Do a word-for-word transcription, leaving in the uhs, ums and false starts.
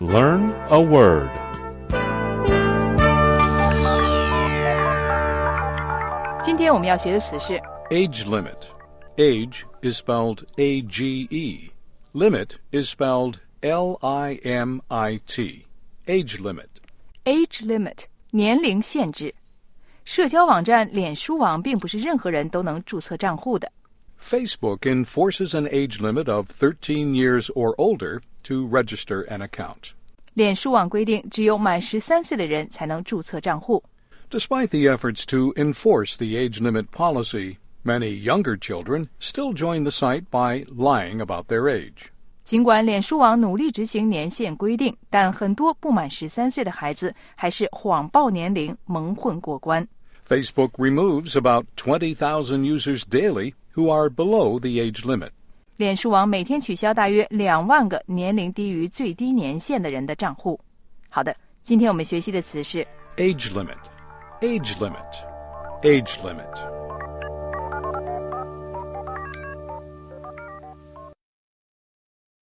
Learn a word. Age limit. Age is spelled A G E. Limit is spelled L I M I T. Age limit. Age limit 年龄限制。社交网站脸书网并不是任何人都能注册账户的。 Facebook enforces an age limit of thirteen years or older to register an account. 脸书网规定只有满十三岁的人才能注册账户。 Despite the efforts to enforce the age limit policy, many younger children still join the site by lying about their age. 尽管脸书网努力执行年限规定，但很多不满十三岁的孩子还是谎报年龄蒙混过关。 Facebook removes about twenty thousand users daily who are below the age limit. 脸书网每天取消大约两万个年龄低于最低年限的人的账户。好的，今天我们学习的词是 Age limit. Age limit. Age limit.